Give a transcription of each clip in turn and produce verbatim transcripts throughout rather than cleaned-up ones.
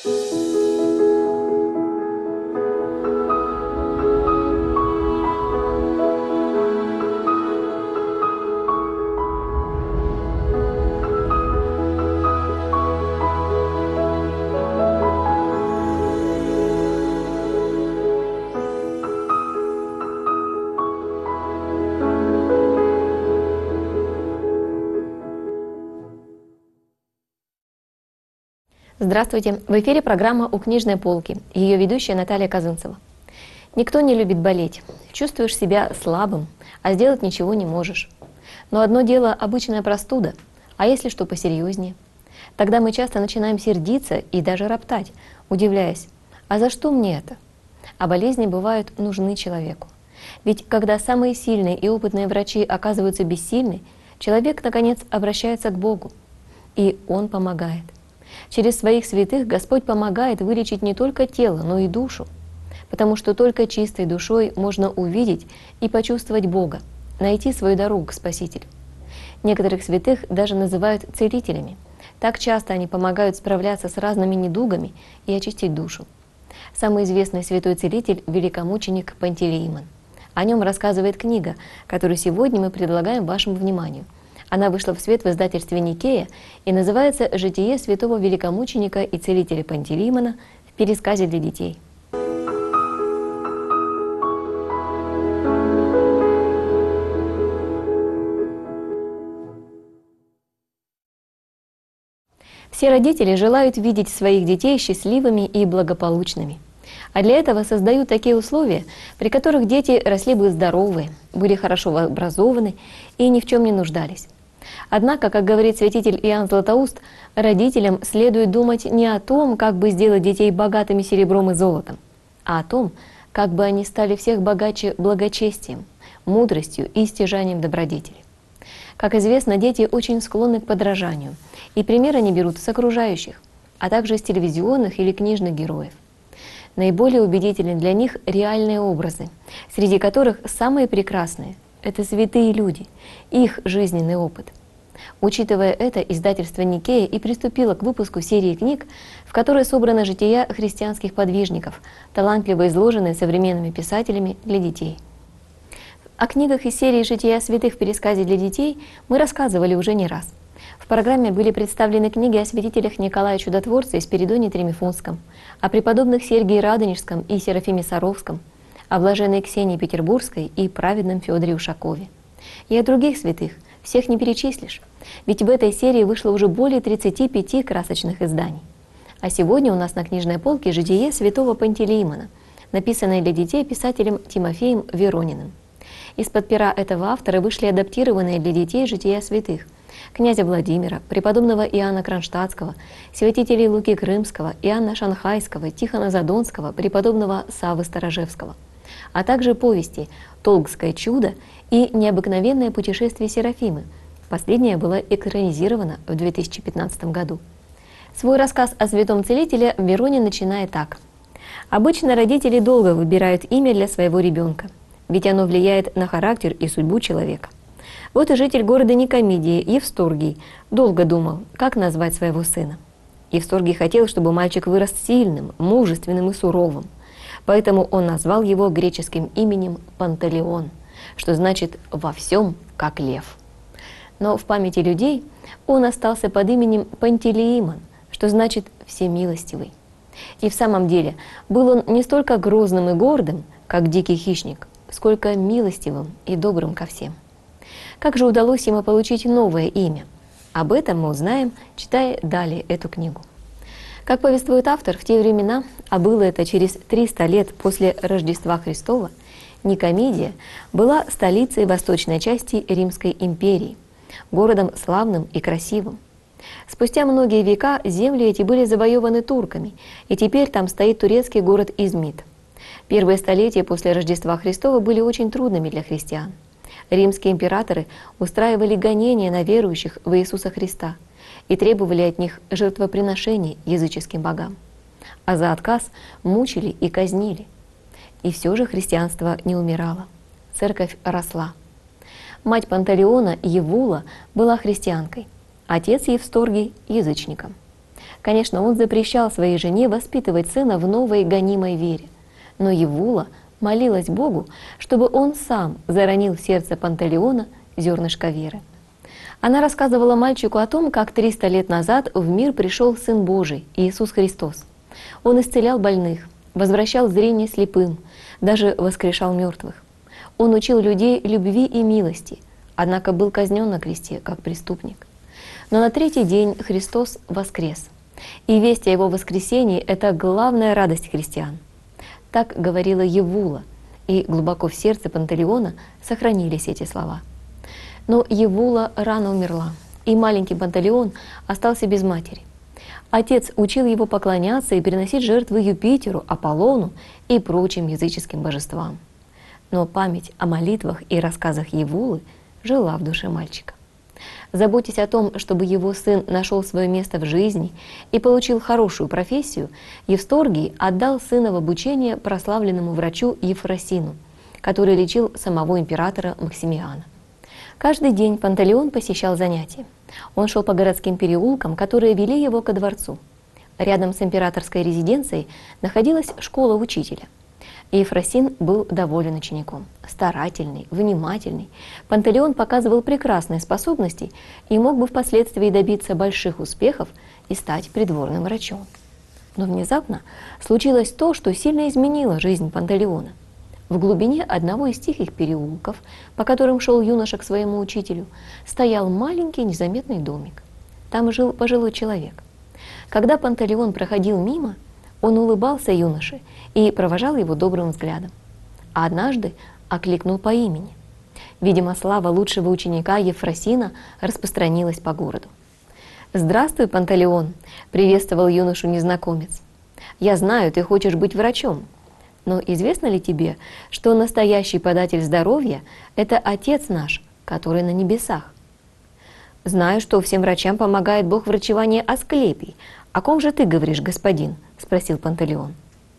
Здравствуйте! В эфире программа «У книжной полки», ее ведущая Наталья Казанцева. Никто не любит болеть. Чувствуешь себя слабым, а сделать ничего не можешь. Но одно дело – обычная простуда, а если что посерьезнее? Тогда мы часто начинаем сердиться и даже роптать, удивляясь, а за что мне это? А болезни бывают нужны человеку. Ведь когда самые сильные и опытные врачи оказываются бессильны, человек, наконец, обращается к Богу, и Он помогает. Через своих святых Господь помогает вылечить не только тело, но и душу, потому что только чистой душой можно увидеть и почувствовать Бога, найти свою дорогу к Спасителю. Некоторых святых даже называют целителями. Так часто они помогают справляться с разными недугами и очистить душу. Самый известный святой целитель – великомученик Пантелеимон. О нем рассказывает книга, которую сегодня мы предлагаем вашему вниманию. Она вышла в свет в издательстве «Никея» и называется «Житие святого великомученика и целителя Пантелеимона в пересказе для детей». Все родители желают видеть своих детей счастливыми и благополучными. А для этого создают такие условия, при которых дети росли бы здоровые, были хорошо образованы и ни в чем не нуждались. Однако, как говорит святитель Иоанн Златоуст, родителям следует думать не о том, как бы сделать детей богатыми серебром и золотом, а о том, как бы они стали всех богаче благочестием, мудростью и стяжанием добродетели. Как известно, дети очень склонны к подражанию, и пример они берут с окружающих, а также из телевизионных или книжных героев. Наиболее убедительны для них реальные образы, среди которых самые прекрасные – это святые люди, их жизненный опыт. Учитывая это, издательство «Никея» и приступило к выпуску серии книг, в которой собраны жития христианских подвижников, талантливо изложенные современными писателями для детей. О книгах из серии «Жития святых в пересказе для детей» мы рассказывали уже не раз. В программе были представлены книги о святителях Николае Чудотворце и Спиридоне Тремифунском, о преподобных Сергии Радонежском и Серафиме Саровском, о блаженной Ксении Петербургской и праведном Федоре Ушакове. И о других святых, всех не перечислишь, ведь в этой серии вышло уже более тридцати пяти красочных изданий. А сегодня у нас на книжной полке «Житие святого Пантелеимона», написанное для детей писателем Тимофеем Верониным. Из-под пера этого автора вышли адаптированные для детей жития святых князя Владимира, преподобного Иоанна Кронштадтского, святителей Луки Крымского, Иоанна Шанхайского, Тихона Задонского, преподобного Саввы Сторожевского, а также повести «Толгское чудо» и «Необыкновенное путешествие Серафимы». Последняя была экранизирована в две тысячи пятнадцатом году. Свой рассказ о святом целителе Веронин начинает так. Обычно родители долго выбирают имя для своего ребенка, ведь оно влияет на характер и судьбу человека. Вот и житель города Никомидии Евсторгий долго думал, как назвать своего сына. Евсторгий хотел, чтобы мальчик вырос сильным, мужественным и суровым, поэтому он назвал его греческим именем Пантелеон, что значит «во всем, как лев». Но в памяти людей он остался под именем Пантелеимон, что значит «всемилостивый». И в самом деле был он не столько грозным и гордым, как дикий хищник, сколько милостивым и добрым ко всем. Как же удалось ему получить новое имя? Об этом мы узнаем, читая далее эту книгу. Как повествует автор, в те времена, а было это через триста лет после Рождества Христова, Никомидия была столицей восточной части Римской империи, городом славным и красивым. Спустя многие века земли эти были завоеваны турками, и теперь там стоит турецкий город Измит. Первые столетия после Рождества Христова были очень трудными для христиан. Римские императоры устраивали гонения на верующих в Иисуса Христа и требовали от них жертвоприношений языческим богам. А за отказ мучили и казнили. И все же христианство не умирало. Церковь росла. Мать Пантелеона, Евула, была христианкой, отец Евсторгий – язычником. Конечно, он запрещал своей жене воспитывать сына в новой гонимой вере, но Евула молилась Богу, чтобы он сам заронил в сердце Пантелеона зернышко веры. Она рассказывала мальчику о том, как триста лет назад в мир пришел Сын Божий, Иисус Христос. Он исцелял больных, возвращал зрение слепым, даже воскрешал мертвых. Он учил людей любви и милости, однако был казнен на кресте как преступник. Но на третий день Христос воскрес. И весть о Его воскресении — это главная радость христиан. Так говорила Евула, и глубоко в сердце Пантелеона сохранились эти слова. Но Евула рано умерла, и маленький Пантелеон остался без матери. Отец учил его поклоняться и приносить жертвы Юпитеру, Аполлону и прочим языческим божествам. Но память о молитвах и рассказах Евулы жила в душе мальчика. Заботясь о том, чтобы его сын нашел свое место в жизни и получил хорошую профессию, Евсторгий отдал сына в обучение прославленному врачу Ефросину, который лечил самого императора Максимиана. Каждый день Пантелеон посещал занятия. Он шел по городским переулкам, которые вели его ко дворцу. Рядом с императорской резиденцией находилась школа учителя. Ефросин был доволен учеником. Старательный, внимательный, Пантелеон показывал прекрасные способности и мог бы впоследствии добиться больших успехов и стать придворным врачом. Но внезапно случилось то, что сильно изменило жизнь Пантелеона. В глубине одного из тихих переулков, по которым шел юноша к своему учителю, стоял маленький незаметный домик. Там жил пожилой человек. Когда Пантелеон проходил мимо, он улыбался юноше и провожал его добрым взглядом. А однажды окликнул по имени. Видимо, слава лучшего ученика Ефросина распространилась по городу. «Здравствуй, Пантелеон!» — приветствовал юношу незнакомец. «Я знаю, ты хочешь быть врачом. Но известно ли тебе, что настоящий податель здоровья — это Отец наш, который на небесах?» «Знаю, что всем врачам помогает Бог врачевания Асклепий. О ком же ты говоришь, господин?» — спросил Пантелеон.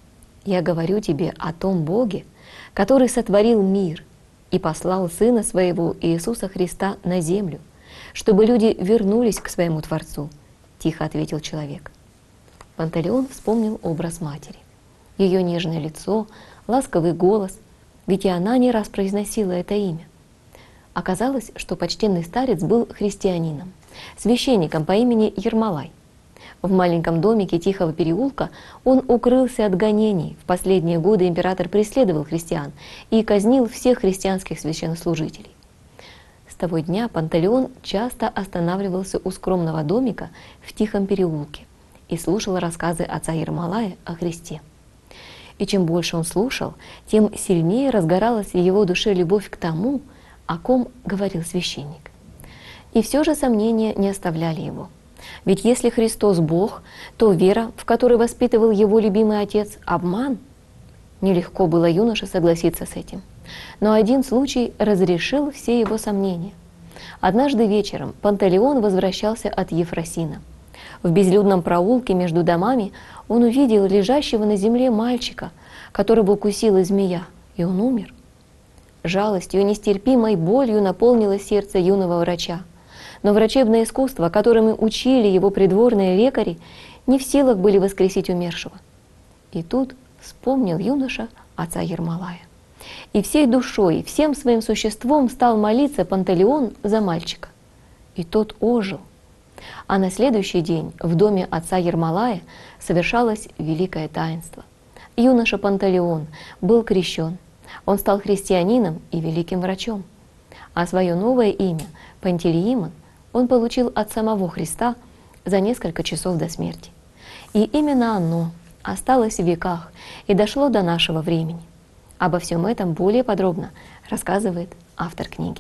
«Я говорю тебе о том Боге, который сотворил мир и послал Сына Своего Иисуса Христа на землю, чтобы люди вернулись к своему Творцу», — тихо ответил человек. Пантелеон вспомнил образ матери. Ее нежное лицо, ласковый голос, ведь и она не раз произносила это имя. Оказалось, что почтенный старец был христианином, священником по имени Ермолай. В маленьком домике тихого переулка он укрылся от гонений. В последние годы император преследовал христиан и казнил всех христианских священнослужителей. С того дня Пантелеон часто останавливался у скромного домика в тихом переулке и слушал рассказы отца Ермолая о Христе. И чем больше он слушал, тем сильнее разгоралась в его душе любовь к тому, о ком говорил священник. И все же сомнения не оставляли его. Ведь если Христос Бог, то вера, в которой воспитывал его любимый отец, — обман. Нелегко было юноше согласиться с этим. Но один случай разрешил все его сомнения. Однажды вечером Пантелеон возвращался от Ефросина. В безлюдном проулке между домами он увидел лежащего на земле мальчика, которого укусила змея, и он умер. Жалостью и нестерпимой болью наполнило сердце юного врача. Но врачебное искусство, которым учили его придворные лекари, не в силах были воскресить умершего. И тут вспомнил юноша отца Ермолая. И всей душой, всем своим существом стал молиться Пантелеон за мальчика. И тот ожил. А на следующий день в доме отца Ермолая совершалось великое таинство. Юноша Пантелеон был крещен. Он стал христианином и великим врачом. А свое новое имя, Пантелеимон, он получил от самого Христа за несколько часов до смерти. И именно оно осталось в веках и дошло до нашего времени. Обо всем этом более подробно рассказывает автор книги.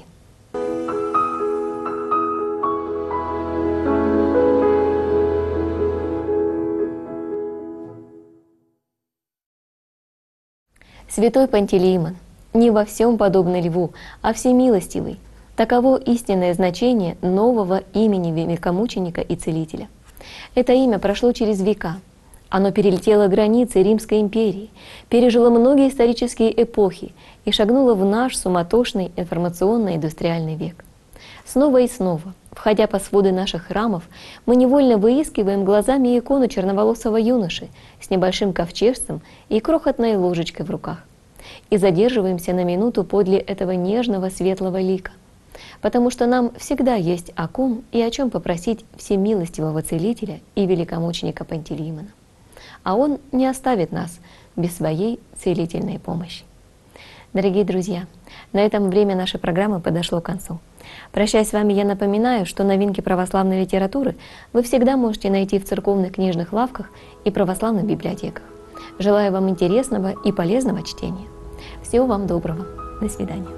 Святой Пантелеимон, не во всем подобный льву, а всемилостивый. Таково истинное значение нового имени великомученика и целителя. Это имя прошло через века. Оно перелетело границы Римской империи, пережило многие исторические эпохи и шагнуло в наш суматошный информационно-индустриальный век. Снова и снова, входя по своды наших храмов, мы невольно выискиваем глазами икону черноволосого юноши с небольшим ковчежцем и крохотной ложечкой в руках. И задерживаемся на минуту подле этого нежного светлого лика, потому что нам всегда есть о ком и о чем попросить всемилостивого Целителя и великомученика Пантелеимона. А он не оставит нас без своей целительной помощи. Дорогие друзья, на этом время нашей программы подошло к концу. Прощаясь с вами, я напоминаю, что новинки православной литературы вы всегда можете найти в церковных книжных лавках и православных библиотеках. Желаю вам интересного и полезного чтения. Всего вам доброго. До свидания.